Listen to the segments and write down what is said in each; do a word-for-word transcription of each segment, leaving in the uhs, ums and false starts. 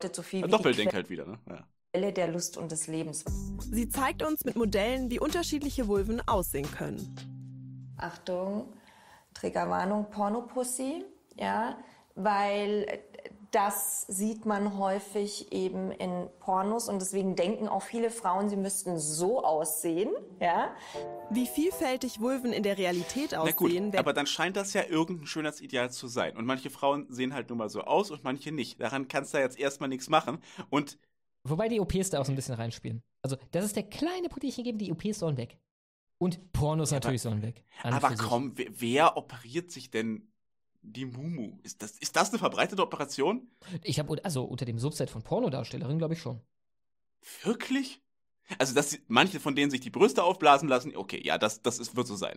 so viel Ja, wie Doppeldenk die halt wieder, ne? Ja. Quelle der Lust und des Lebens. Sie zeigt uns mit Modellen, wie unterschiedliche Vulven aussehen können. Achtung, Triggerwarnung, Pornopussy, ja, weil das sieht man häufig eben in Pornos und deswegen denken auch viele Frauen, sie müssten so aussehen, ja. Wie vielfältig Vulven in der Realität Na gut, aussehen, aber dann scheint das ja irgendein Schönheitsideal zu sein. Und manche Frauen sehen halt nun mal so aus und manche nicht. Daran kannst du ja jetzt erstmal nichts machen. Und Wobei die O Ps da auch so ein bisschen reinspielen. Also, das ist der kleine Punkt, den ich hier gebe, die O Ps sollen weg. Und Pornos Ja, natürlich sollen weg. An aber für sich. komm, wer, wer operiert sich denn die Mumu? Ist das, ist das eine verbreitete Operation? Ich habe, also unter dem Subset von Pornodarstellerinnen, glaube ich schon. Wirklich? Also, dass sie- manche von denen sich die Brüste aufblasen lassen, okay, ja, das, das ist, wird so sein.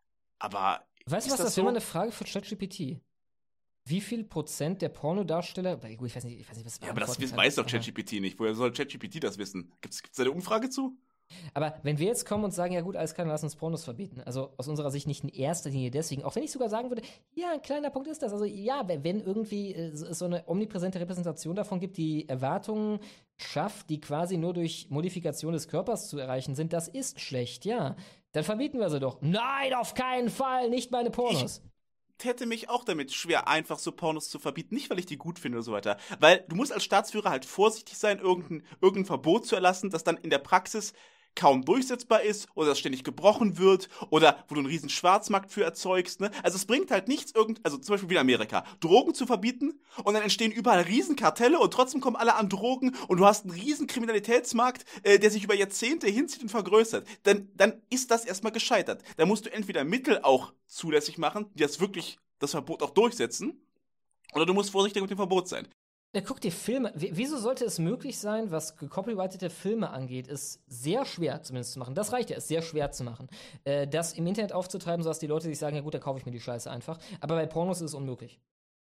Aber Weißt du ist was, das, das wäre mal so? eine Frage für ChatGPT. Wie viel Prozent der Pornodarsteller, weil, gut, ich weiß nicht, ich weiß nicht, was Ja, aber das beantworten weiß kann, doch aber- ChatGPT nicht. Woher soll ChatGPT das wissen? Gibt's, gibt's da eine Umfrage zu? Aber wenn wir jetzt kommen und sagen, ja gut, alles klar, dann lass uns Pornos verbieten. Also aus unserer Sicht nicht in erster Linie deswegen, auch wenn ich sogar sagen würde, ja, ein kleiner Punkt ist das. Also ja, wenn irgendwie äh, es so eine omnipräsente Repräsentation davon gibt, die Erwartungen schafft, die quasi nur durch Modifikation des Körpers zu erreichen sind, das ist schlecht, ja. Dann verbieten wir sie doch. Nein, auf keinen Fall, nicht meine Pornos. Täte mich auch damit schwer, einfach so Pornos zu verbieten. Nicht, weil ich die gut finde und so weiter. Weil du musst als Staatsführer halt vorsichtig sein, irgendein, irgendein Verbot zu erlassen, das dann in der Praxis kaum durchsetzbar ist oder das ständig gebrochen wird oder wo du einen riesen Schwarzmarkt für erzeugst. Ne? Also es bringt halt nichts, irgend, also zum Beispiel wie in Amerika, Drogen zu verbieten und dann entstehen überall riesen Kartelle und trotzdem kommen alle an Drogen und du hast einen riesen Kriminalitätsmarkt, äh, der sich über Jahrzehnte hinzieht und vergrößert. Dann, dann ist das erstmal gescheitert. Da musst du entweder Mittel auch zulässig machen, die das wirklich, das Verbot auch durchsetzen, oder du musst vorsichtig mit dem Verbot sein. Ja, guck dir Filme. w- Wieso sollte es möglich sein, was gecopyrightete Filme angeht, ist sehr schwer zumindest zu machen. Das reicht ja, ist sehr schwer zu machen. Äh, das im Internet aufzutreiben, sodass die Leute sich sagen, ja gut, da kaufe ich mir die Scheiße einfach. Aber bei Pornos ist es unmöglich.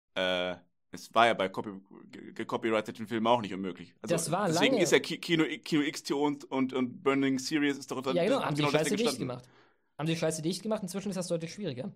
Äh, es war ja bei copy, ge- gecopyrighteten Filmen auch nicht unmöglich. Also, Das war deswegen lange- ist ja Ki- Kino, Kino X T und, und, und Burning Series ist darunter. Ja, genau, haben haben sie genau die Scheiße deswegen dicht gestanden. gemacht. Haben sie die Scheiße dicht gemacht, inzwischen ist das deutlich schwieriger.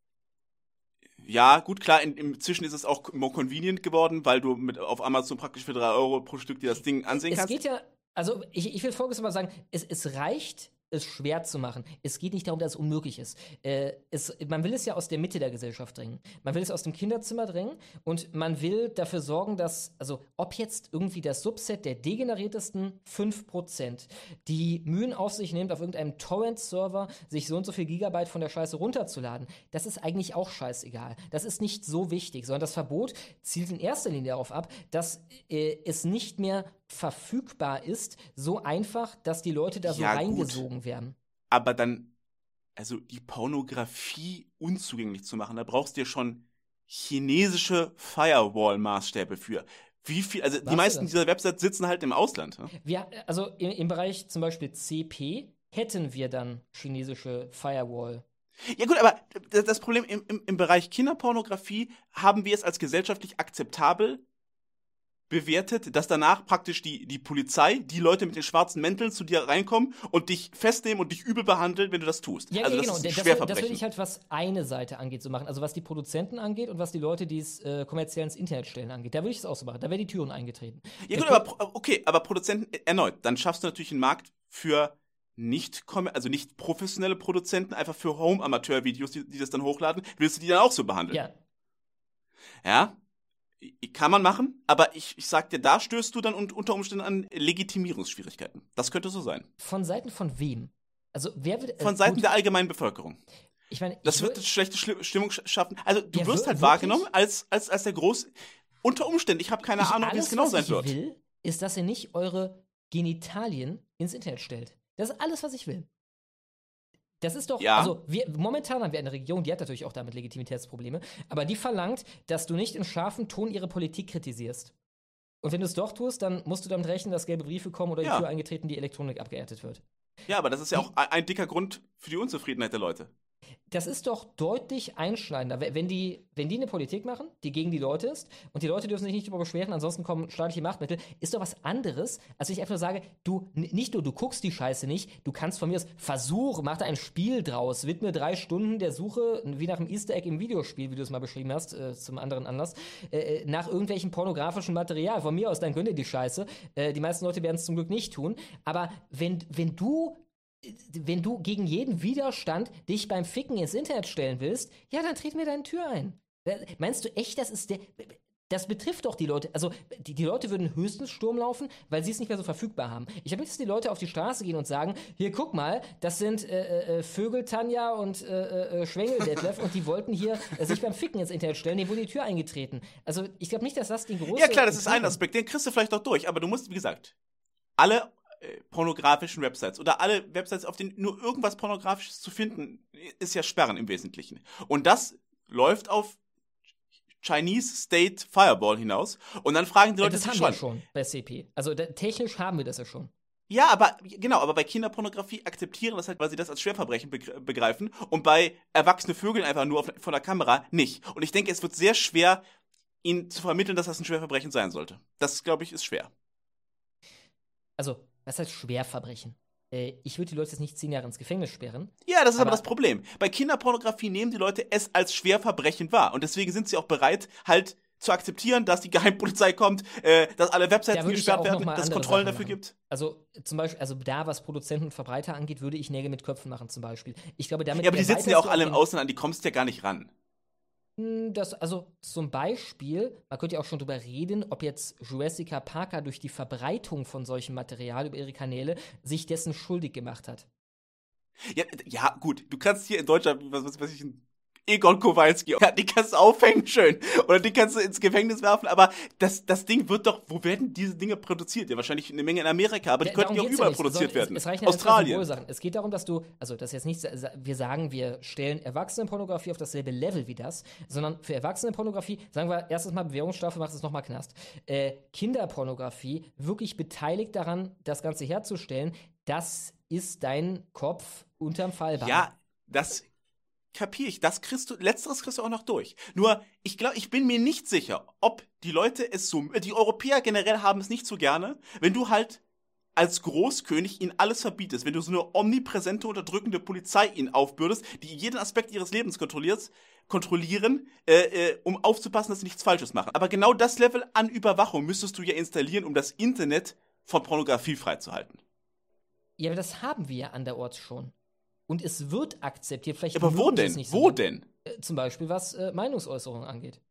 Ja, gut, klar, in, inzwischen ist es auch more convenient geworden, weil du mit auf Amazon praktisch für drei Euro pro Stück dir das Ding ansehen Es kannst. geht ja, also ich, ich will Folgendes mal sagen, es, es reicht, es schwer zu machen. Es geht nicht darum, dass es unmöglich ist. Äh, es, man will es ja aus der Mitte der Gesellschaft drängen. Man will es aus dem Kinderzimmer drängen und man will dafür sorgen, dass, also ob jetzt irgendwie das Subset der degeneriertesten fünf Prozent die Mühen auf sich nimmt, auf irgendeinem Torrent-Server sich so und so viel Gigabyte von der Scheiße runterzuladen, das ist eigentlich auch scheißegal. Das ist nicht so wichtig, sondern das Verbot zielt in erster Linie darauf ab, dass äh, es nicht mehr verfügbar ist, so einfach, dass die Leute da so Ja, gut. reingesogen werden. Aber dann, also die Pornografie unzugänglich zu machen, da brauchst du ja schon chinesische Firewall-Maßstäbe für. Wie viel, also die du meisten das? dieser Websites sitzen halt im Ausland. Ne? Wir, also im, im Bereich zum Beispiel C P hätten wir dann chinesische Firewall. Ja gut, aber das das Problem im, im, im Bereich Kinderpornografie haben wir es als gesellschaftlich akzeptabel bewertet, dass danach praktisch die, die Polizei, die Leute mit den schwarzen Mänteln zu dir reinkommen und dich festnehmen und dich übel behandeln, wenn du das tust. Ja, also ja, das genau. ist ein Das, will- das Schwerverbrechen. will ich halt, was eine Seite angeht, so machen. Also was die Produzenten angeht und was die Leute, die es äh, kommerziell ins Internet stellen, angeht. Da würde ich es auch so machen. Da wären die Türen eingetreten. Ja Der gut, Pro- aber pro- okay, aber Produzenten äh, erneut, dann schaffst du natürlich einen Markt für nicht kommer- also nicht professionelle Produzenten, einfach für Home-Amateur-Videos, die, die das dann hochladen, willst du die dann auch so behandeln? Ja, Ja, I- kann man machen, aber ich, ich sag dir, da stößt du dann un unter Umständen an Legitimierungsschwierigkeiten. Das könnte so sein. von Seiten von wem? Also wer wird... äh, Von Seiten gut, der allgemeinen Bevölkerung. ich meine, Das ich wird wür- eine schlechte Schli- Stimmung sch- schaffen. Also du Ja, wirst wir- halt wirklich? wahrgenommen als, als, als der Groß... Unter Umständen, ich habe keine ich, Ahnung, wie alles, es genau was sein ich wird. will, ist, dass ihr nicht eure Genitalien ins Internet stellt. Das ist alles, was ich will. Das ist doch, Ja. also wir, momentan haben wir eine Regierung, die hat natürlich auch damit Legitimitätsprobleme, aber die verlangt, dass du nicht in scharfem Ton ihre Politik kritisierst. Und wenn du es doch tust, dann musst du damit rechnen, dass gelbe Briefe kommen oder die Ja. Tür eingetreten, die Elektronik abgeerntet wird. Ja, aber das ist ja Die- auch ein, ein dicker Grund für die Unzufriedenheit der Leute. Das ist doch deutlich einschneidender. We- Wenn die, wenn die eine Politik machen, die gegen die Leute ist, und die Leute dürfen sich nicht darüber beschweren, ansonsten kommen staatliche Machtmittel, ist doch was anderes, als wenn ich einfach nur sage, du, n- nicht nur, du guckst die Scheiße nicht, du kannst von mir aus versuchen, mach da ein Spiel draus, widme drei Stunden der Suche, wie nach einem Easter Egg im Videospiel, wie du es mal beschrieben hast, äh, zum anderen Anlass, äh, äh, nach irgendwelchen pornografischen Material. Von mir aus, dann gönn dir die Scheiße. Äh, die meisten Leute werden es zum Glück nicht tun. Aber wenn, wenn du wenn du gegen jeden Widerstand dich beim Ficken ins Internet stellen willst, ja, dann tritt mir deine Tür ein. Äh, Meinst du echt, das ist der. Das betrifft doch die Leute. Also, die, die Leute würden höchstens Sturm laufen, weil sie es nicht mehr so verfügbar haben. Ich habe nicht, dass die Leute auf die Straße gehen und sagen: Hier, guck mal, das sind äh, äh, Vögel Tanja und äh, äh, Schwengel Detlef und die wollten hier äh, sich beim Ficken ins Internet stellen, denen wurde die Tür eingetreten. Also, ich glaube nicht, dass das die große. Ja, klar, das ist ein Aspekt, den kriegst du vielleicht auch durch, aber du musst, wie gesagt, alle äh, pornografischen Websites oder alle Websites, auf denen nur irgendwas Pornografisches zu finden, ist ja sperren im Wesentlichen. Und das läuft auf Chinese State Firewall hinaus und dann fragen die Ja, Leute das sich haben wir schon. ja schon bei C P. Also da, technisch haben wir das ja schon. Ja, aber genau, aber bei Kinderpornografie akzeptieren das halt, weil sie das als Schwerverbrechen begr- begreifen und bei erwachsene Vögeln einfach nur auf, von der Kamera nicht. Und ich denke, es wird sehr schwer, ihnen zu vermitteln, dass das ein Schwerverbrechen sein sollte. Das, glaube ich, ist schwer. Also, was heißt Schwerverbrechen? Äh, ich würde die Leute jetzt nicht zehn Jahre ins Gefängnis sperren. Ja, das ist aber, Aber- das Problem. Bei Kinderpornografie nehmen die Leute es als Schwerverbrechen wahr. Und deswegen sind sie auch bereit, halt zu akzeptieren, dass die Geheimpolizei kommt, äh, dass alle Da Webseiten würde ich ja gesperrt auch werden, noch mal dass es andere Kontrollen Sachen dafür machen. gibt. Also zum Beispiel, also da, was Produzenten und Verbreiter angeht, würde ich Nägel mit Köpfen machen zum Beispiel. Ich glaube, damit Ja, aber die sitzen ja erweiterst auch du alle im den- Ausland an, die kommst ja gar nicht ran. Hm, Das, also zum Beispiel, man könnte ja auch schon drüber reden, ob jetzt Jessica Parker durch die Verbreitung von solchem Material über ihre Kanäle sich dessen schuldig gemacht hat. Ja, ja, gut, du kannst hier in Deutschland, was, was weiß ich, ein Egon Kowalski, die kannst du aufhängen, schön. Oder die kannst du ins Gefängnis werfen, aber das, das Ding wird doch, wo werden diese Dinge produziert? Ja, wahrscheinlich eine Menge in Amerika, aber die Da- könnten darum ja auch geht's überall nicht, produziert sondern werden. Es, es reichen ja einfach Australien. Symbolsachen. Es geht darum, dass du, also das ist jetzt nicht, wir sagen, wir stellen Erwachsenenpornografie auf dasselbe Level wie das, sondern für Erwachsenenpornografie, sagen wir erstens mal Bewährungsstrafe, machst es nochmal Knast. Äh, Kinderpornografie, wirklich beteiligt daran, das Ganze herzustellen, das ist dein Kopf unterm Fallbein. Ja, das kapiere ich. Das kriegst du, letzteres kriegst du auch noch durch. Nur, ich glaube, ich bin mir nicht sicher, ob die Leute es so, die Europäer generell haben es nicht so gerne, wenn du halt als Großkönig ihnen alles verbietest, wenn du so eine omnipräsente, unterdrückende Polizei ihnen aufbürdest, die jeden Aspekt ihres Lebens kontrolliert, kontrollieren, äh, äh, um aufzupassen, dass sie nichts Falsches machen. Aber genau das Level an Überwachung müsstest du ja installieren, um das Internet von Pornografie freizuhalten. Ja, aber das haben wir ja anderorts schon. Und es wird akzeptiert. Vielleicht Aber wo mögen sie es denn? nicht Wo so. denn? Äh, Zum Beispiel, was äh, Meinungsäußerung angeht.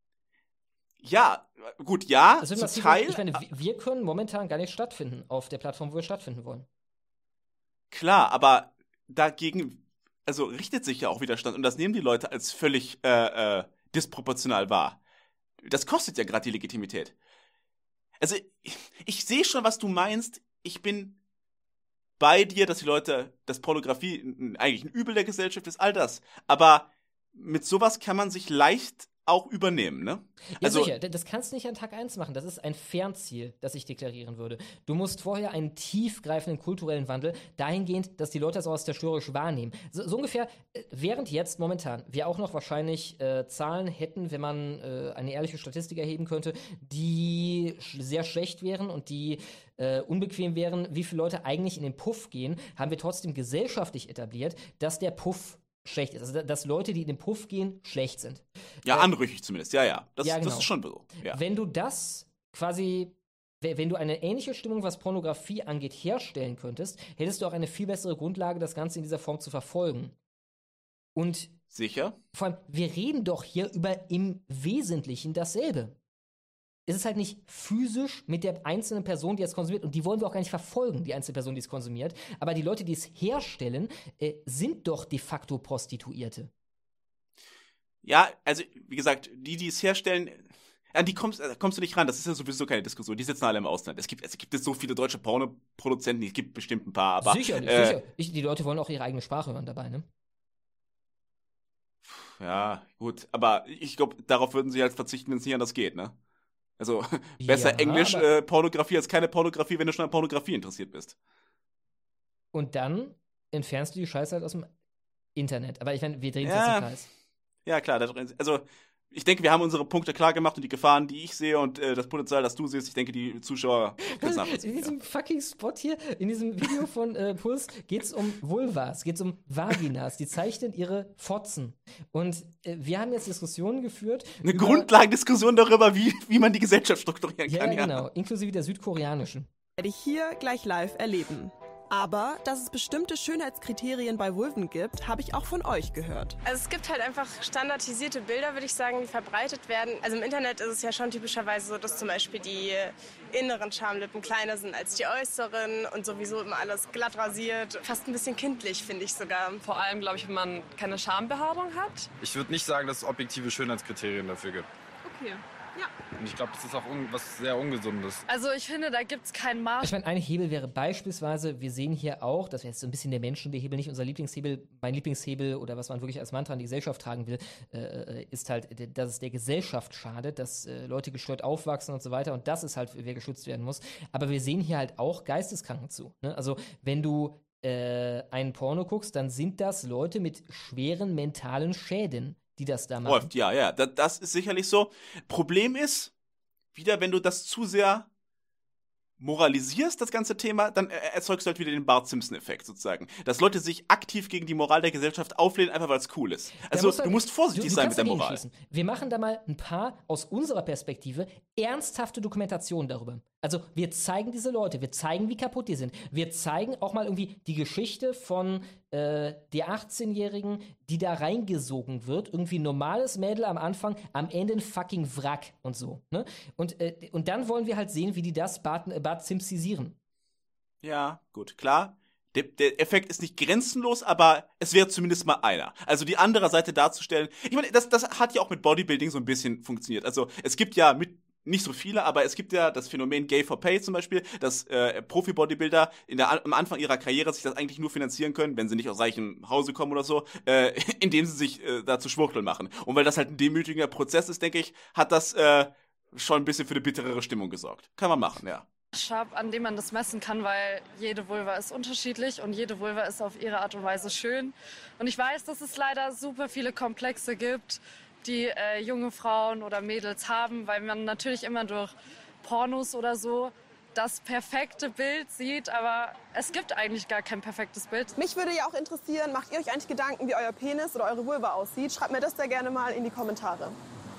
Ja, gut, ja, Das wird zum massiv- Teil. Ich meine, wir- wir können momentan gar nicht stattfinden auf der Plattform, wo wir stattfinden wollen. Klar, aber dagegen, also richtet sich ja auch Widerstand und das nehmen die Leute als völlig äh, äh, disproportional wahr. Das kostet ja gerade die Legitimität. Also, ich, ich sehe schon, was du meinst. Ich bin bei dir, dass die Leute, dass Pornografie n- eigentlich ein Übel der Gesellschaft ist, all das. Aber mit sowas kann man sich leicht auch übernehmen, ne? Ja, Also- sicher, d- das kannst du nicht an Tag eins machen. Das ist ein Fernziel, das ich deklarieren würde. Du musst vorher einen tiefgreifenden kulturellen Wandel dahingehend, dass die Leute das auch als zerstörerisch wahrnehmen. So, so ungefähr, äh, während jetzt momentan wir auch noch wahrscheinlich äh, Zahlen hätten, wenn man äh, eine ehrliche Statistik erheben könnte, die sch sehr schlecht wären und die äh, unbequem wären, wie viele Leute eigentlich in den Puff gehen, haben wir trotzdem gesellschaftlich etabliert, dass der Puff schlecht ist. Also, dass Leute, die in den Puff gehen, schlecht sind. Ja, Äh, anrüchig zumindest, ja, ja. Das, ja, das genau. ist schon so. Ja. Wenn du das quasi, we- wenn du eine ähnliche Stimmung, was Pornografie angeht, herstellen könntest, hättest du auch eine viel bessere Grundlage, das Ganze in dieser Form zu verfolgen. Und Sicher? vor allem, wir reden doch hier über im Wesentlichen dasselbe. Es ist halt nicht physisch mit der einzelnen Person, die es konsumiert, und die wollen wir auch gar nicht verfolgen, die einzelne Person, die es konsumiert, aber die Leute, die es herstellen, äh, sind doch de facto Prostituierte. Ja, also, wie gesagt, die, die es herstellen, an die kommst, äh, kommst du nicht ran. Das ist ja sowieso keine Diskussion. Die sitzen alle im Ausland. Es gibt, es gibt jetzt so viele deutsche Pornoproduzenten, es gibt bestimmt ein paar, aber. sicher, äh, sicher. Ich, die Leute wollen auch ihre eigene Sprache hören dabei, ne? Ja, gut. Aber ich glaube, darauf würden sie halt verzichten, wenn es nicht anders geht, ne? Also, besser Ja, Englisch, aber- äh, Pornografie als keine Pornografie, wenn du schon an Pornografie interessiert bist. Und dann entfernst du die Scheiße halt aus dem Internet. Aber ich meine, wir drehen es Ja. jetzt im Kreis. Ja, klar. Das, also, ich denke, wir haben unsere Punkte klar gemacht und die Gefahren, die ich sehe und äh, das Potenzial, das du siehst, ich denke, die Zuschauer können es In nachvollziehen. diesem fucking Spot hier, in diesem Video von äh, Puls, geht es um Vulvas, geht es um Vaginas. Die zeichnen ihre Fotzen. Und äh, wir haben jetzt Diskussionen geführt. Eine über, Grundlagendiskussion darüber, wie, wie man die Gesellschaft strukturieren Ja, kann. Ja, genau. Inklusive der südkoreanischen. Werde ich hier gleich live erleben. Aber dass es bestimmte Schönheitskriterien bei Vulven gibt, habe ich auch von euch gehört. Also es gibt halt einfach standardisierte Bilder, würde ich sagen, die verbreitet werden. Also im Internet ist es ja schon typischerweise so, dass zum Beispiel die inneren Schamlippen kleiner sind als die äußeren und sowieso immer alles glatt rasiert. Fast ein bisschen kindlich, finde ich sogar. Vor allem, glaube ich, wenn man keine Schambehaarung hat. Ich würde nicht sagen, dass es objektive Schönheitskriterien dafür gibt. Okay. Ja. Und ich glaube, das ist auch un was sehr Ungesundes. Also ich finde, da gibt es keinen Maß. Ich meine, ein Hebel wäre beispielsweise, wir sehen hier auch, das wäre jetzt so ein bisschen der menschliche Hebel, nicht unser Lieblingshebel, mein Lieblingshebel oder was man wirklich als Mantra an die Gesellschaft tragen will, äh, ist halt, dass es der Gesellschaft schadet, dass äh, Leute gestört aufwachsen und so weiter und das ist halt, wer geschützt werden muss. Aber wir sehen hier halt auch Geisteskranken zu. Ne? Also wenn du äh, einen Porno guckst, dann sind das Leute mit schweren mentalen Schäden, die das da machen. Läuft, ja, ja. Das, das ist sicherlich so. Problem ist, wieder, wenn du das zu sehr moralisierst, das ganze Thema, dann erzeugst du halt wieder den Bart Simpson-Effekt sozusagen. Dass Leute sich aktiv gegen die Moral der Gesellschaft auflehnen, einfach weil es cool ist. Also musst du halt, musst vorsichtig du, du sein kannst mit der dagegen Moral. schießen. Wir machen da mal ein paar aus unserer Perspektive ernsthafte Dokumentationen darüber. Also wir zeigen diese Leute, wir zeigen, wie kaputt die sind. Wir zeigen auch mal irgendwie die Geschichte von äh, der achtzehnjährigen, die da reingesogen wird. Irgendwie ein normales Mädel am Anfang, am Ende ein fucking Wrack und so. Ne? Und, äh, und dann wollen wir halt sehen, wie die das Bart, äh, Bart Simpsisieren. Ja, gut, klar. Der, der Effekt ist nicht grenzenlos, aber es wäre zumindest mal einer. Also die andere Seite darzustellen. Ich meine, das, das hat ja auch mit Bodybuilding so ein bisschen funktioniert. Also es gibt ja mit nicht so viele, aber es gibt ja das Phänomen Gay for Pay zum Beispiel, dass äh, Profi-Bodybuilder in der, am Anfang ihrer Karriere sich das eigentlich nur finanzieren können, wenn sie nicht aus reichem Hause kommen oder so, äh, indem sie sich äh, da zu Schwuchteln machen. Und weil das halt ein demütigender Prozess ist, denke ich, hat das äh, schon ein bisschen für eine bitterere Stimmung gesorgt. Kann man machen, ja. Maßstab, an dem man das messen kann, weil jede Vulva ist unterschiedlich und jede Vulva ist auf ihre Art und Weise schön. Und ich weiß, dass es leider super viele Komplexe gibt, die äh, junge Frauen oder Mädels haben, weil man natürlich immer durch Pornos oder so das perfekte Bild sieht, aber es gibt eigentlich gar kein perfektes Bild. Mich würde ja auch interessieren, macht ihr euch eigentlich Gedanken, wie euer Penis oder eure Vulva aussieht? Schreibt mir das sehr gerne mal in die Kommentare.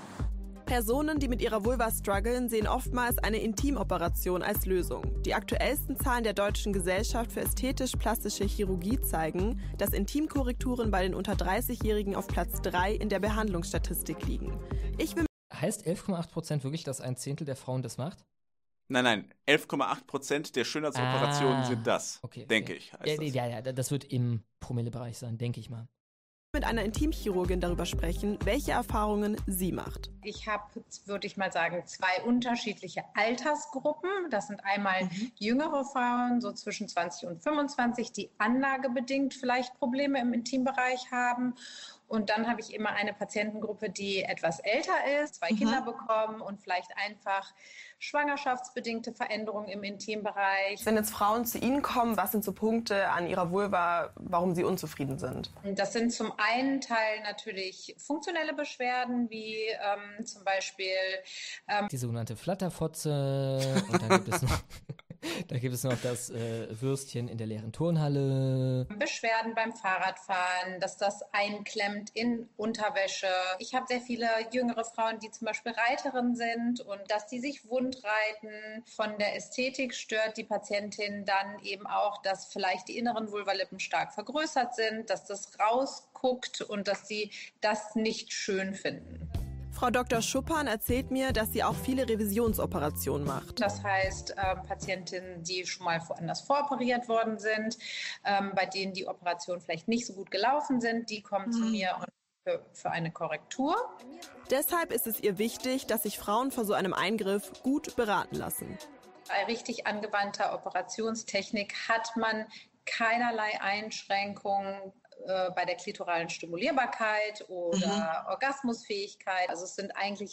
Personen, die mit ihrer Vulva strugglen, sehen oftmals eine Intimoperation als Lösung. Die aktuellsten Zahlen der Deutschen Gesellschaft für ästhetisch-plastische Chirurgie zeigen, dass Intimkorrekturen bei den unter dreißigjährigen auf Platz drei in der Behandlungsstatistik liegen. Ich will Heißt elf Komma acht Prozent wirklich, dass ein Zehntel der Frauen das macht? Nein, nein, elf Komma acht Prozent der Schönheitsoperationen Ah, sind das, okay, denke okay. ich. Heißt Ja, das. ja, ja, das wird im Promillebereich sein, denke ich mal. mit einer Intimchirurgin darüber sprechen, welche Erfahrungen sie macht. Ich habe, würde ich mal sagen, zwei unterschiedliche Altersgruppen. Das sind einmal mhm. jüngere Frauen, so zwischen zwanzig und fünfundzwanzig, die anlagebedingt vielleicht Probleme im Intimbereich haben. Und dann habe ich immer eine Patientengruppe, die etwas älter ist, zwei mhm. Kinder bekommen und vielleicht einfach schwangerschaftsbedingte Veränderungen im Intimbereich. Wenn jetzt Frauen zu Ihnen kommen, was sind so Punkte an ihrer Vulva, warum sie unzufrieden sind? Das sind zum einen Teil natürlich funktionelle Beschwerden, wie ähm, zum Beispiel ähm, die sogenannte Flatterfotze und dann gibt es noch Da gibt es noch das äh, Würstchen in der leeren Turnhalle. Beschwerden beim Fahrradfahren, dass das einklemmt in Unterwäsche. Ich habe sehr viele jüngere Frauen, die zum Beispiel Reiterinnen sind und dass die sich wundreiten. Von der Ästhetik stört die Patientin dann eben auch, dass vielleicht die inneren Vulvalippen stark vergrößert sind, dass das rausguckt und dass sie das nicht schön finden. Frau Doktor Schuppan erzählt mir, dass sie auch viele Revisionsoperationen macht. Das heißt, äh, Patientinnen, die schon mal woanders voroperiert worden sind, ähm, bei denen die Operationen vielleicht nicht so gut gelaufen sind, die kommen mhm. zu mir und für, für eine Korrektur. Deshalb ist es ihr wichtig, dass sich Frauen vor so einem Eingriff gut beraten lassen. Bei richtig angewandter Operationstechnik hat man keinerlei Einschränkungen bei der klitoralen Stimulierbarkeit oder mhm. Orgasmusfähigkeit. Also es sind eigentlich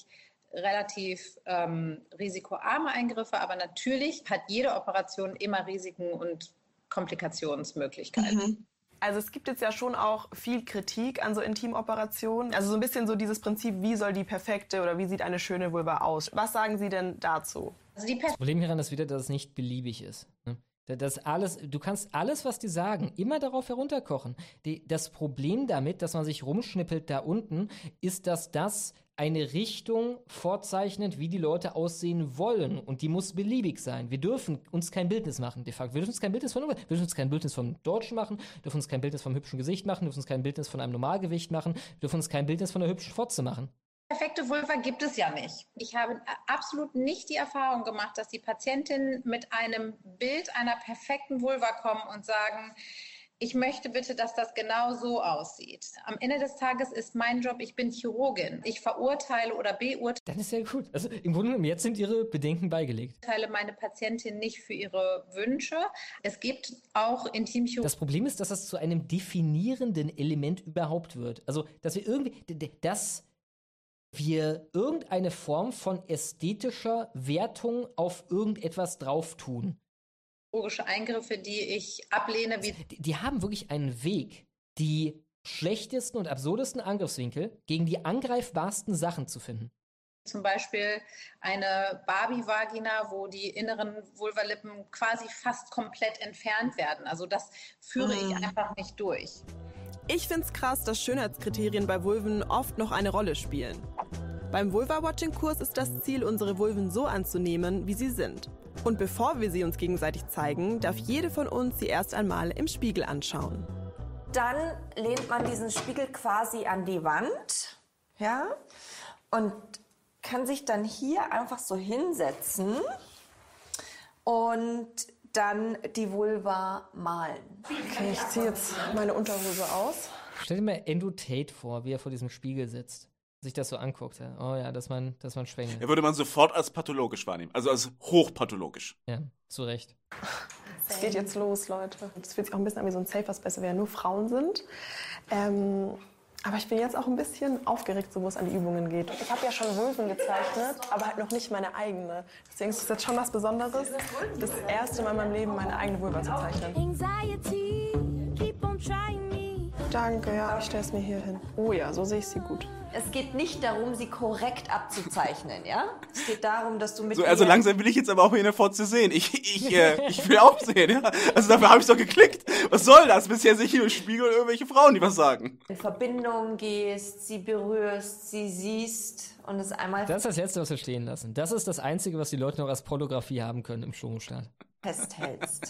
relativ ähm, risikoarme Eingriffe, aber natürlich hat jede Operation immer Risiken und Komplikationsmöglichkeiten. Mhm. Also es gibt jetzt ja schon auch viel Kritik an so Intimoperationen. Also so ein bisschen so dieses Prinzip, wie soll die perfekte oder wie sieht eine schöne Vulva aus? Was sagen Sie denn dazu? Also die Das Problem hieran ist wieder, dass es nicht beliebig ist. Ne? Das alles, du kannst alles, was die sagen, immer darauf herunterkochen. Die, das Problem damit, dass man sich rumschnippelt da unten, ist, dass das eine Richtung vorzeichnet, wie die Leute aussehen wollen. Und die muss beliebig sein. Wir dürfen uns kein Bildnis machen, de facto. Wir dürfen uns kein Bildnis von, wir dürfen uns kein Bildnis vom Deutschen machen, dürfen uns kein Bildnis vom hübschen Gesicht machen, dürfen uns kein Bildnis von einem Normalgewicht machen, dürfen uns kein Bildnis von einer hübschen Fotze machen. perfekte Vulva gibt es ja nicht. Ich habe absolut nicht die Erfahrung gemacht, dass die Patientinnen mit einem Bild einer perfekten Vulva kommen und sagen, ich möchte bitte, dass das genau so aussieht. Am Ende des Tages ist mein Job, ich bin Chirurgin. Ich verurteile oder beurteile Dann ist ja gut. Also im Grunde genommen, jetzt sind Ihre Bedenken beigelegt. meine Patientin nicht für ihre Wünsche. Es gibt auch Intimchirurgie. Das Problem ist, dass das zu einem definierenden Element überhaupt wird. Also, dass wir irgendwie, dass wir irgendeine Form von ästhetischer Wertung auf irgendetwas drauf tun. Chirurgische Eingriffe, die ich ablehne. Wie die, die haben wirklich einen Weg, die schlechtesten und absurdesten Angriffswinkel gegen die angreifbarsten Sachen zu finden. Zum Beispiel eine Barbie-Vagina, wo die inneren Vulvalippen quasi fast komplett entfernt werden. Also das führe ich einfach nicht durch. Ich find's krass, dass Schönheitskriterien bei Vulven oft noch eine Rolle spielen. Beim Vulva-Watching-Kurs ist das Ziel, unsere Vulven so anzunehmen, wie sie sind. Und bevor wir sie uns gegenseitig zeigen, darf jede von uns sie erst einmal im Spiegel anschauen. Dann lehnt man diesen Spiegel quasi an die Wand, ja, und kann sich dann hier einfach so hinsetzen und dann die Vulva malen. Okay, ich ziehe jetzt meine Unterhose aus. Stell dir mal Andrew Tate vor, wie er vor diesem Spiegel sitzt. Sich das so anguckt, ja. Oh ja, dass man, dass man Schwengel. Er würde man sofort als pathologisch wahrnehmen, also als hochpathologisch. Ja, zu Recht. Es geht jetzt los, Leute. Es fühlt sich auch ein bisschen an wie so ein Safe, was besser wäre, nur Frauen sind. Ähm, aber ich bin jetzt auch ein bisschen aufgeregt, so wo es an die Übungen geht. Ich habe ja schon Vulven gezeichnet, aber halt noch nicht meine eigene. Deswegen ist es jetzt schon was Besonderes, das erste Mal in meinem Leben meine eigene Vulva zu zeichnen. Danke, ja, ich stelle es mir hier hin. Oh ja, so sehe ich sie gut. Es geht nicht darum, sie korrekt abzuzeichnen, ja? Es geht darum, dass du mit So, also ihr- langsam will ich jetzt aber auch in der Fotze sehen. Ich, ich, äh, ich will auch sehen, ja. Also dafür habe ich doch geklickt. Was soll das? Bisher sehe ich hier im Spiegel irgendwelche Frauen, die was sagen. in Verbindung gehst, sie berührst, sie siehst und es einmal Das ist das Letzte, was wir stehen lassen. Das ist das Einzige, was die Leute noch als Pornografie haben können im Schwungstaat. festhältst.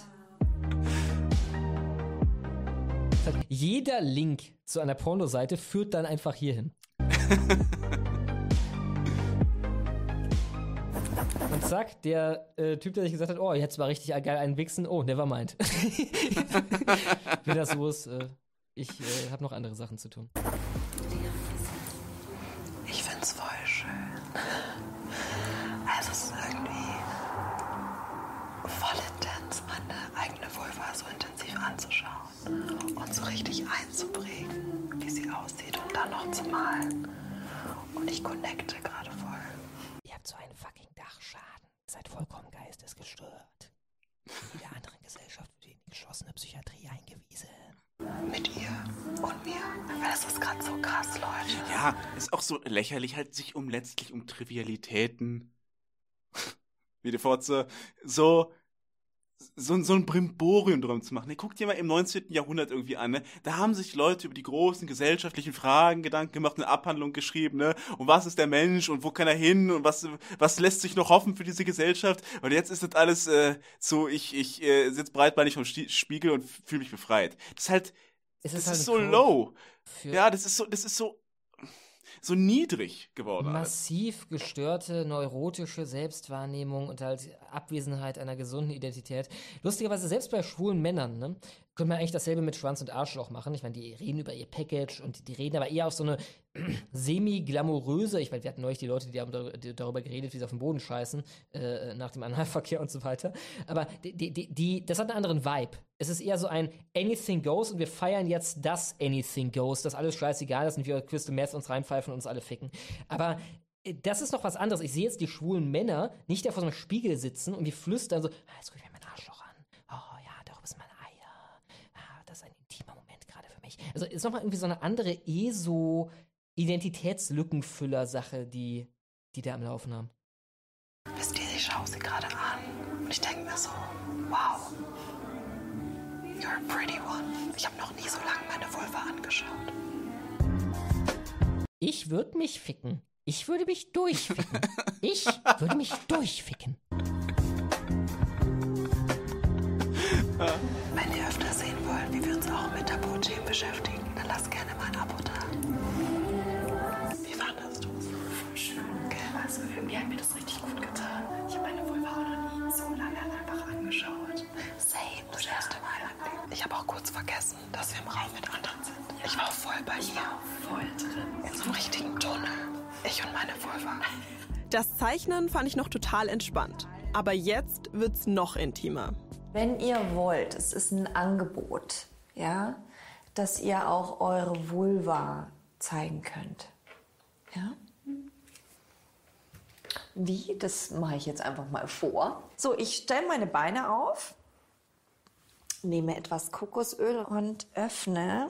Das heißt, jeder Link zu einer Pornoseite führt dann einfach hierhin. Und zack, der äh, Typ, der sich gesagt hat, oh, jetzt war richtig geil einen wichsen, oh, never mind. Wenn das so ist, äh, ich äh, habe noch andere Sachen zu tun. Ich find's voll schön. Also es ist irgendwie voll intens, meine eigene Vulva so intensiv anzuschauen und so richtig einzuprägen, wie sie aussieht und dann noch zu malen. Und ich connecte gerade voll. Ihr habt so einen fucking Dachschaden. Ihr seid vollkommen geistesgestört. In der anderen Gesellschaft wird in die geschlossene Psychiatrie eingewiesen. Mit ihr und mir. Weil das ist gerade so krass, Leute. Ja, ist auch so lächerlich, halt sich um letztlich um Trivialitäten, wie die Fotze, so, so, so ein Brimborium drum zu machen. Ne, guck dir mal im neunzehnten Jahrhundert irgendwie an, ne? Da haben sich Leute über die großen gesellschaftlichen Fragen Gedanken gemacht, eine Abhandlung geschrieben, ne? Und was ist der Mensch und wo kann er hin und was, was lässt sich noch hoffen für diese Gesellschaft? Und jetzt ist das alles äh, so, ich, ich äh, sitze breitbeinig vom Sti- Spiegel und fühle mich befreit. Das ist halt, Es das ist halt ist ein so Code low. für Ja, das ist so, das ist so, so niedrig geworden. alles. massiv gestörte neurotische Selbstwahrnehmung und halt Abwesenheit einer gesunden Identität. Lustigerweise, selbst bei schwulen Männern, ne, können wir eigentlich dasselbe mit Schwanz und Arschloch machen. Ich meine, die reden über ihr Package und die reden aber eher auf so eine semi-glamouröse, ich meine, wir hatten neulich die Leute, die haben dar- die darüber geredet, wie sie auf den Boden scheißen, äh, nach dem Analverkehr und so weiter. Aber die, die, die, die, das hat einen anderen Vibe. Es ist eher so ein Anything Goes und wir feiern jetzt das Anything Goes, dass alles scheißegal ist und wir Crystal Meth uns reinpfeifen und uns alle ficken. Aber äh, das ist noch was anderes. Ich sehe jetzt die schwulen Männer nicht da vor so einem Spiegel sitzen und die flüstern so, ah, jetzt guck ich mir mein Arschloch an. Oh ja, darüber sind meine Eier. Ah, das ist ein intimer Moment. Also ist nochmal irgendwie so eine andere ESO-Identitätslückenfüller-Sache, die die da am Laufen haben. Wisst ihr, ich schaue sie gerade an und ich denke mir so, wow, you're a pretty one. Ich habe noch nie so lange meine Vulva angeschaut. Ich würde mich ficken. Ich würde mich durchficken. Ich würde mich durchficken. Wenn ihr öfter sehen wollt, wie wir uns auch mit Tabuthemen beschäftigen, dann lasst gerne mal ein Abo da. Wie fandest du es? Voll schön. Okay. Also für mich hat mir das richtig gut getan. Ich habe meine Vulva auch noch nie so lange einfach angeschaut. Same, das erste Mal. Ich habe auch kurz vergessen, dass wir im Raum mit anderen sind. Ich war voll bei ihr. Voll drin. In so einem richtigen Tunnel. Ich und meine Vulva. Das Zeichnen fand ich noch total entspannt. Aber jetzt wird's noch intimer. Wenn ihr wollt, es ist ein Angebot, ja, dass ihr auch eure Vulva zeigen könnt. Ja? Wie? Das mache ich jetzt einfach mal vor. So, ich stelle meine Beine auf, nehme etwas Kokosöl und öffne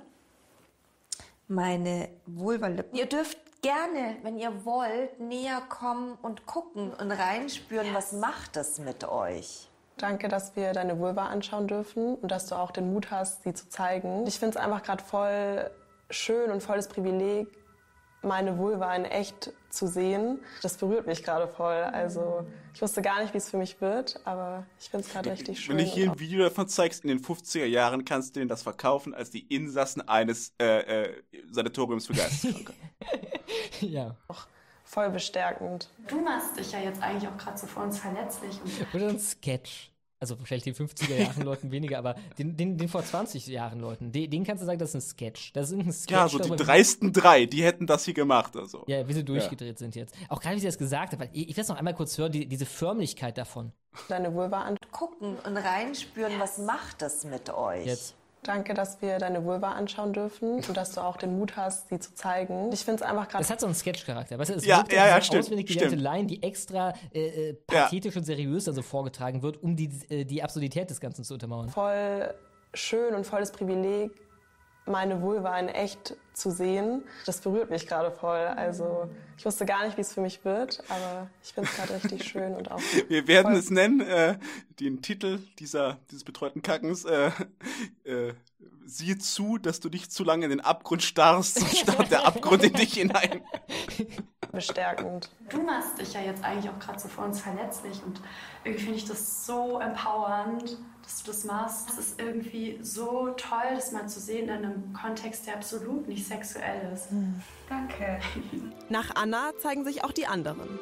meine Vulvalippen. Ihr dürft gerne, wenn ihr wollt, näher kommen und gucken und reinspüren, was macht das mit euch. Danke, dass wir deine Vulva anschauen dürfen und dass du auch den Mut hast, sie zu zeigen. Ich finde es einfach gerade voll schön und voll das Privileg, meine Vulva in echt zu sehen. Das berührt mich gerade voll. Also ich wusste gar nicht, wie es für mich wird, aber ich finde es gerade richtig schön. Wenn du hier ein Video davon zeigst, in den fünfziger Jahren kannst du denen das verkaufen als die Insassen eines äh, äh, Sanatoriums für Geisteskranke. Ja. Voll bestärkend. Du machst dich ja jetzt eigentlich auch gerade so vor uns verletzlich. Und Oder ein Sketch. Also wahrscheinlich den fünfziger Jahren Leuten weniger, aber den, den, den vor zwanzig Jahren Leuten, den, den kannst du sagen, das ist ein Sketch. Das ist ein Sketch. Ja, so die darüber, dreisten drei, die hätten das hier gemacht. Also. Ja, wie sie durchgedreht ja. sind jetzt. Auch gerade, wie sie das gesagt hat, weil ich, ich will es noch einmal kurz hören, die, diese Förmlichkeit davon. Deine Vulva an. Gucken und reinspüren, yes. Was macht das mit euch? Jetzt. Danke, dass wir deine Vulva anschauen dürfen und dass du auch den Mut hast, sie zu zeigen. Ich finde es einfach gerade... Das hat so einen Sketch-Charakter. Weißt du, es ja, wirkt ja, ja, so auswendig stimmt, gelernte Line, die extra äh, äh, pathetisch ja. und seriös dann so vorgetragen wird, um die, äh, die Absurdität des Ganzen zu untermauern. Voll schön und voll das Privileg, meine Vulva in echt zu sehen. Das berührt mich gerade voll. Also ich wusste gar nicht, wie es für mich wird, aber ich finde es gerade richtig schön und auch... Wir werden es nennen, äh, den Titel dieser, dieses betreuten Kackens, äh, äh, siehe zu, dass du nicht zu lange in den Abgrund starrst, sonst starrt der Abgrund in dich hinein. Bestärkend. Du machst dich ja jetzt eigentlich auch gerade so vor uns verletzlich und irgendwie finde ich das so empowernd, dass du das machst. Es ist irgendwie so toll, das mal zu sehen in einem Kontext, der absolut nicht sexuell ist. Hm. Danke. Nach Anna zeigen sich auch die anderen.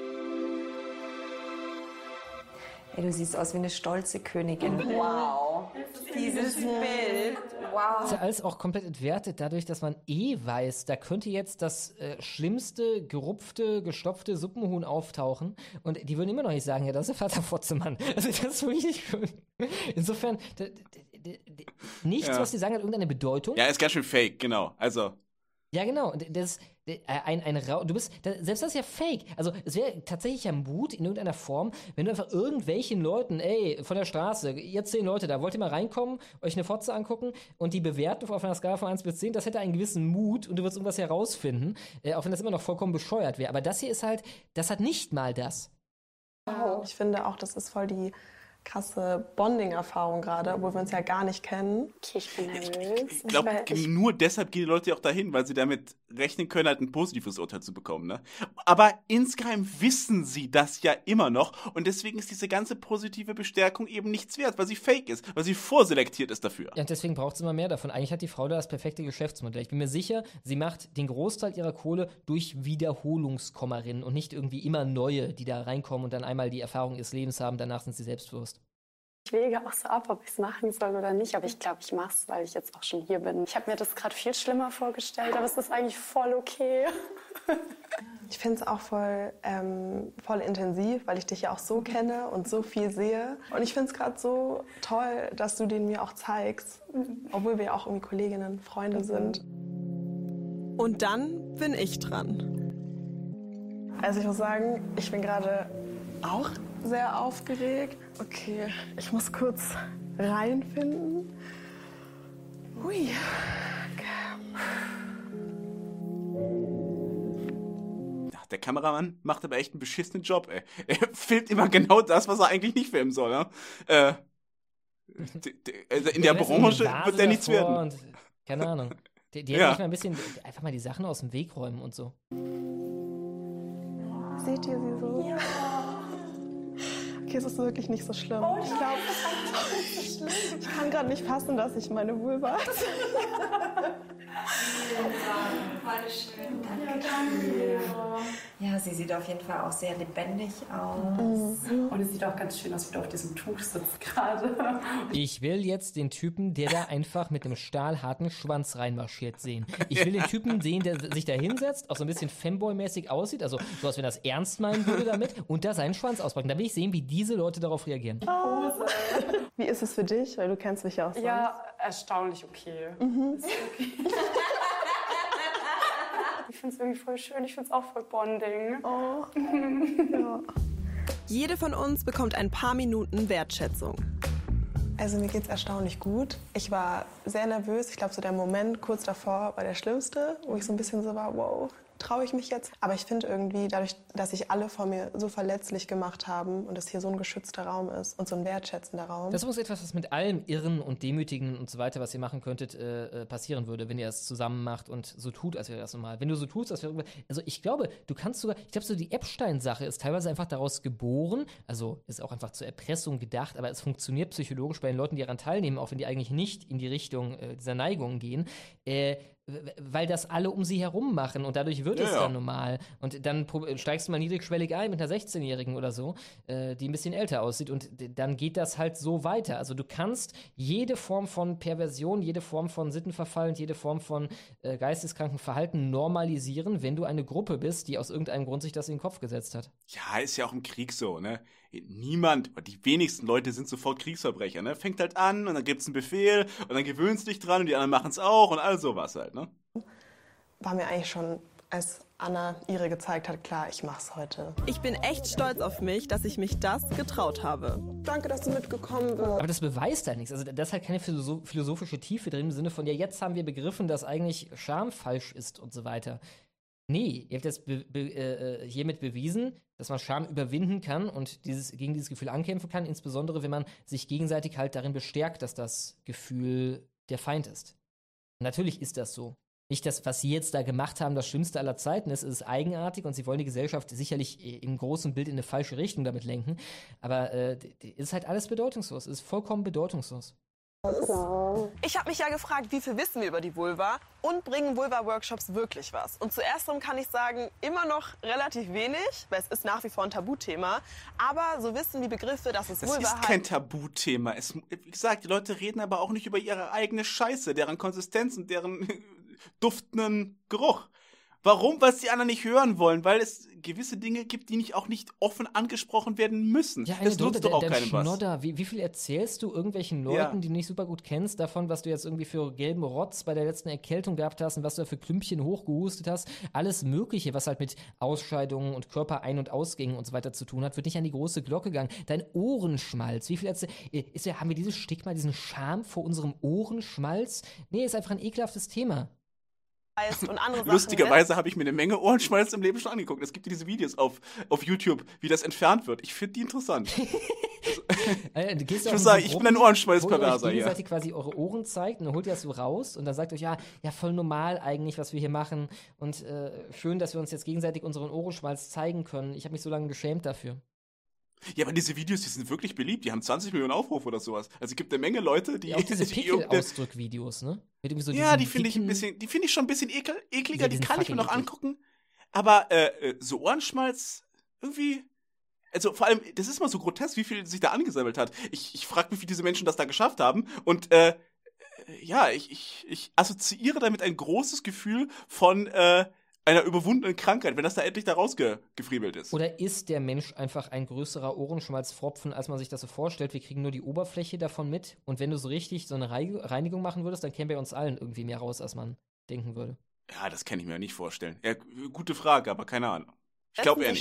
Hey, du siehst aus wie eine stolze Königin. Wow. Dieses Bild. Wow. Das ist ja alles auch komplett entwertet dadurch, dass man eh weiß, da könnte jetzt das äh, schlimmste, gerupfte, gestopfte Suppenhuhn auftauchen und die würden immer noch nicht sagen, ja, das ist der Vater Fotzemann. Also das ist wirklich nicht schön. Insofern, d- d- d- d- nichts, ja. was die sagen, hat irgendeine Bedeutung. Ja, ist ganz schön fake, genau. Also... Ja, genau. Das, ein, ein, Ra- du bist, selbst das ist ja fake. Also, es wäre tatsächlich ja Mut in irgendeiner Form, wenn du einfach irgendwelchen Leuten, ey, von der Straße, jetzt zehn Leute da, wollt ihr mal reinkommen, euch eine Fotze angucken und die bewerten auf einer Skala von eins bis zehn, das hätte einen gewissen Mut und du würdest irgendwas herausfinden, äh, auch wenn das immer noch vollkommen bescheuert wäre. Aber das hier ist halt, das hat nicht mal das. Ich finde auch, das ist voll die krasse Bonding-Erfahrung gerade, obwohl wir uns ja gar nicht kennen. Okay, ich bin nervös. Ich glaube, nur deshalb gehen die Leute ja auch dahin, weil sie damit rechnen können, halt ein positives Urteil zu bekommen. Ne? Aber insgeheim wissen sie das ja immer noch und deswegen ist diese ganze positive Bestärkung eben nichts wert, weil sie fake ist, weil sie vorselektiert ist dafür. Ja, und deswegen braucht es immer mehr davon. Eigentlich hat die Frau da das perfekte Geschäftsmodell. Ich bin mir sicher, sie macht den Großteil ihrer Kohle durch Wiederholungskommerinnen und nicht irgendwie immer neue, die da reinkommen und dann einmal die Erfahrung ihres Lebens haben, danach sind sie selbstbewusst. Ich wege auch so ab, ob ich es machen soll oder nicht, aber ich glaube, ich mache es, weil ich jetzt auch schon hier bin. Ich habe mir das gerade viel schlimmer vorgestellt, aber es ist eigentlich voll okay. Ich finde es auch voll, ähm, voll intensiv, weil ich dich ja auch so kenne und so viel sehe. Und ich finde es gerade so toll, dass du den mir auch zeigst, obwohl wir auch irgendwie Kolleginnen, Freunde sind. Und dann bin ich dran. Also ich muss sagen, ich bin gerade auch sehr aufgeregt. Okay, ich muss kurz reinfinden. Hui, Ach, der Kameramann macht aber echt einen beschissenen Job, ey. Er filmt immer genau das, was er eigentlich nicht filmen soll, ne? Äh, d- d- also in der Ja, Branche eine Vase wird der nichts davor werden. Und, keine Ahnung. Die, die Ja. hätten nicht mal ein bisschen, einfach mal die Sachen aus dem Weg räumen und so. Seht ihr sie so? Ja. Okay, es ist wirklich nicht so schlimm. Oh, ich glaube, ich kann gerade nicht fassen, dass ich meine Vulva. Voll schön, danke. Ja, sie sieht auf jeden Fall auch sehr lebendig aus. Mhm. Und es sieht auch ganz schön aus, wie du auf diesem Tuch sitzt gerade. Ich will jetzt den Typen, der da einfach mit einem stahlharten Schwanz reinmarschiert, sehen. Ich will den Typen sehen, der sich da hinsetzt, auch so ein bisschen Fanboy-mäßig aussieht, also so, als wenn er das ernst meinen würde damit, und da seinen Schwanz auspackt. Da will ich sehen, wie diese Leute darauf reagieren. Wie ist es für dich? Weil du kennst mich ja auch sonst. Ja, erstaunlich okay. Mhm. Ist okay. Ich finde es irgendwie voll schön. Ich finde es auch voll bonding. Oh. Ja. Jede von uns bekommt ein paar Minuten Wertschätzung. Also mir geht's erstaunlich gut. Ich war sehr nervös. Ich glaube, so der Moment kurz davor war der schlimmste, wo ich so ein bisschen so war, wow, traue ich mich jetzt? Aber ich finde irgendwie, dadurch, dass sich alle vor mir so verletzlich gemacht haben und es hier so ein geschützter Raum ist und so ein wertschätzender Raum. Das muss etwas, was mit allem Irren und Demütigen und so weiter, was ihr machen könntet, äh, passieren würde, wenn ihr es zusammen macht und so tut, als wäre das normal. Wenn du so tust, als wäre, also ich glaube, du kannst sogar, ich glaube so die Epstein-Sache ist teilweise einfach daraus geboren, also ist auch einfach zur Erpressung gedacht, aber es funktioniert psychologisch bei den Leuten, die daran teilnehmen, auch wenn die eigentlich nicht in die Richtung äh, dieser Neigung gehen, äh, weil das alle um sie herum machen und dadurch wird Ja, es ja. dann normal. Und dann pro- steigst du mal niedrigschwellig ein mit einer sechzehnjährigen oder so, äh, die ein bisschen älter aussieht und d- dann geht das halt so weiter. Also du kannst jede Form von Perversion, jede Form von Sittenverfall und jede Form von äh, geisteskranken Verhalten normalisieren, wenn du eine Gruppe bist, die aus irgendeinem Grund sich das in den Kopf gesetzt hat. Ja, ist ja auch im Krieg so, ne? Niemand, oder die wenigsten Leute sind sofort Kriegsverbrecher, ne? Fängt halt an und dann gibt's einen Befehl und dann gewöhnst dich dran und die anderen machen's auch und all sowas halt, ne? War mir eigentlich schon, als Anna ihre gezeigt hat, klar, ich mach's heute. Ich bin echt stolz auf mich, dass ich mich das getraut habe. Danke, dass du mitgekommen bist. Aber das beweist halt nichts. Also das hat keine philosoph- philosophische Tiefe drin im Sinne von, ja, jetzt haben wir begriffen, dass eigentlich Scham falsch ist und so weiter. Nee, ihr habt jetzt be be äh, hiermit bewiesen, dass man Scham überwinden kann und dieses, gegen dieses Gefühl ankämpfen kann, insbesondere wenn man sich gegenseitig halt darin bestärkt, dass das Gefühl der Feind ist. Und natürlich ist das so. Nicht, dass was sie jetzt da gemacht haben, das Schlimmste aller Zeiten ist, es ist eigenartig und sie wollen die Gesellschaft sicherlich im großen Bild in eine falsche Richtung damit lenken, aber äh, es ist halt alles bedeutungslos, es ist vollkommen bedeutungslos. Ich habe mich ja gefragt, wie viel wissen wir über die Vulva und bringen Vulva-Workshops wirklich was? Und zu ersterem kann ich sagen, immer noch relativ wenig, weil es ist nach wie vor ein Tabuthema. Aber so wissen die Begriffe, dass es Das Vulva ist kein Tabuthema. Es, wie gesagt, die Leute reden aber auch nicht über ihre eigene Scheiße, deren Konsistenz und deren duftenden Geruch. Warum? Weil es die anderen nicht hören wollen, weil es gewisse Dinge gibt, die nicht auch nicht offen angesprochen werden müssen. Ja, das nutzt doch auch dein keinem was. Schnodder. Wie, wie viel erzählst du irgendwelchen Leuten, Ja. die du nicht super gut kennst, davon, was du jetzt irgendwie für gelben Rotz bei der letzten Erkältung gehabt hast und was du da für Klümpchen hochgehustet hast? Alles Mögliche, was halt mit Ausscheidungen und Körperein- und Ausgängen und so weiter zu tun hat, wird nicht an die große Glocke gegangen. Dein Ohrenschmalz. Wie viel erzähl ist, Haben wir dieses Stigma, diesen Scham vor unserem Ohrenschmalz? Nee, ist einfach ein ekelhaftes Thema. heißt und andere Sachen. Lustigerweise habe ich mir eine Menge Ohrenschmalz im Leben schon angeguckt. Es gibt ja diese Videos auf, auf YouTube, wie das entfernt wird. Ich finde die interessant. Äh, du gehst Ich auch muss in sagen, so ich Gruppen, bin ein Ohrenschmalz-Perverser wo ihr euch hier. gegenseitig quasi eure Ohren zeigt und dann holt ihr das so raus und dann sagt euch, ja, ja, voll normal eigentlich, was wir hier machen und äh, schön, dass wir uns jetzt gegenseitig unseren Ohrenschmalz zeigen können. Ich habe mich so lange geschämt dafür. Ja, aber diese Videos, die sind wirklich beliebt. Die haben zwanzig Millionen Aufrufe oder sowas. Also es gibt eine Menge Leute, die... Ja, auch diese die irgendeine- Pickel-Ausdrückvideos, ne? Mit irgendwie so ja, diesen die finde ich ein dicken- bisschen, die finde ich schon ein bisschen ekel, ekliger, Ja, die die sind kann ich mir fucking noch eklig. angucken. Aber äh, äh, so Ohrenschmalz, irgendwie. Also vor allem, das ist mal so grotesk, wie viel sich da angesammelt hat. Ich, ich frage mich, wie diese Menschen das da geschafft haben. Und äh, äh, ja, ich, ich, ich assoziiere damit ein großes Gefühl von äh, einer überwundenen Krankheit, wenn das da endlich da rausgefriemelt ist. Oder ist der Mensch einfach ein größerer Ohrenschmalzpfropfen, als man sich das so vorstellt? Wir kriegen nur die Oberfläche davon mit. Und wenn du so richtig so eine Rei- Reinigung machen würdest, dann käme bei uns allen irgendwie mehr raus, als man denken würde. Ja, das kann ich mir ja nicht vorstellen. Ja, g- gute Frage, aber keine Ahnung. Ich glaube eher nicht.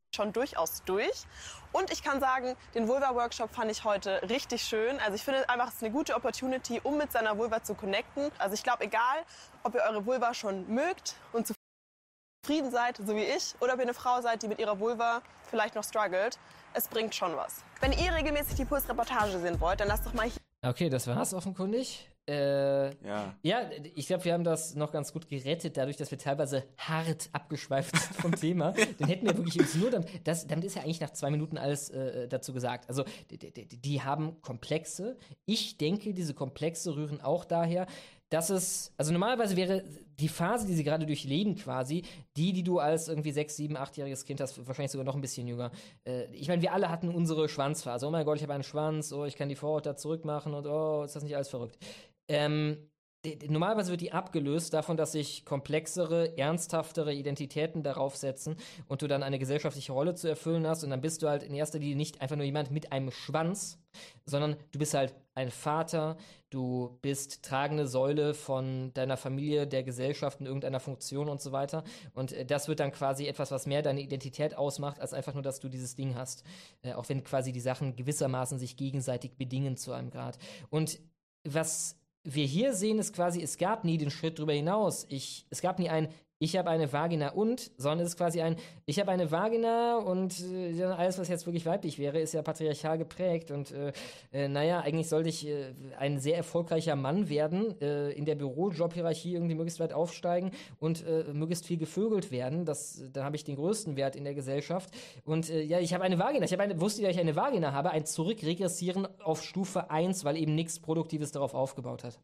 schon durchaus durch. Und ich kann sagen, den Vulva-Workshop fand ich heute richtig schön. Also ich finde einfach, es ist eine gute Opportunity, um mit seiner Vulva zu connecten. Also ich glaube, egal, ob ihr eure Vulva schon mögt und zufrieden seid, so wie ich, oder ob ihr eine Frau seid, die mit ihrer Vulva vielleicht noch struggelt, es bringt schon was. Wenn ihr regelmäßig die Puls-Reportage sehen wollt, dann lasst doch mal hier... Okay, das war's offenkundig. Äh, ja. ja, ich glaube, wir haben das noch ganz gut gerettet, dadurch, dass wir teilweise hart abgeschweift sind vom Thema. Dann hätten wir wirklich uns nur damit, das, damit ist ja eigentlich nach zwei Minuten alles äh, dazu gesagt. Also, die, die, die haben Komplexe. Ich denke, diese Komplexe rühren auch daher, dass es, also normalerweise wäre die Phase, die sie gerade durchleben quasi, die, die du als irgendwie sechs, sieben, achtjähriges Kind hast, wahrscheinlich sogar noch ein bisschen jünger. Äh, ich meine, wir alle hatten unsere Schwanzphase. Oh mein Gott, ich habe einen Schwanz, oh, ich kann die Vorhaut da zurückmachen und oh, ist das nicht alles verrückt. Ähm, die, die, normalerweise wird die abgelöst davon, dass sich komplexere, ernsthaftere Identitäten darauf setzen und du dann eine gesellschaftliche Rolle zu erfüllen hast und dann bist du halt in erster Linie nicht einfach nur jemand mit einem Schwanz, sondern du bist halt ein Vater, du bist tragende Säule von deiner Familie, der Gesellschaft in irgendeiner Funktion und so weiter. Und äh, das wird dann quasi etwas, was mehr deine Identität ausmacht, als einfach nur, dass du dieses Ding hast. Äh, auch wenn quasi die Sachen gewissermaßen sich gegenseitig bedingen zu einem Grad. Und was wir hier sehen, ist quasi, es gab nie den Schritt drüber hinaus. Ich, es gab nie ein ich habe eine Vagina und, sondern es ist quasi ein, ich habe eine Vagina und äh, alles, was jetzt wirklich weiblich wäre, ist ja patriarchal geprägt und äh, äh, naja, eigentlich sollte ich äh, ein sehr erfolgreicher Mann werden, äh, in der Bürojob-Hierarchie irgendwie möglichst weit aufsteigen und äh, möglichst viel gevögelt werden, das, dann habe ich den größten Wert in der Gesellschaft und äh, ja, ich habe eine Vagina, ich habe eine, wusste, dass ich eine Vagina habe, ein Zurückregressieren auf Stufe eins, weil eben nichts Produktives darauf aufgebaut hat.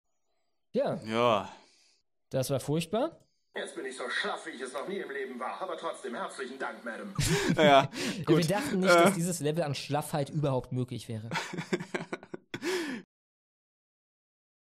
Ja. Ja. Das war furchtbar. Jetzt bin ich so schlaff, wie ich es noch nie im Leben war. Aber trotzdem herzlichen Dank, Madam. Ja, gut. Ja, wir dachten nicht, dass dieses Level an Schlaffheit überhaupt möglich wäre.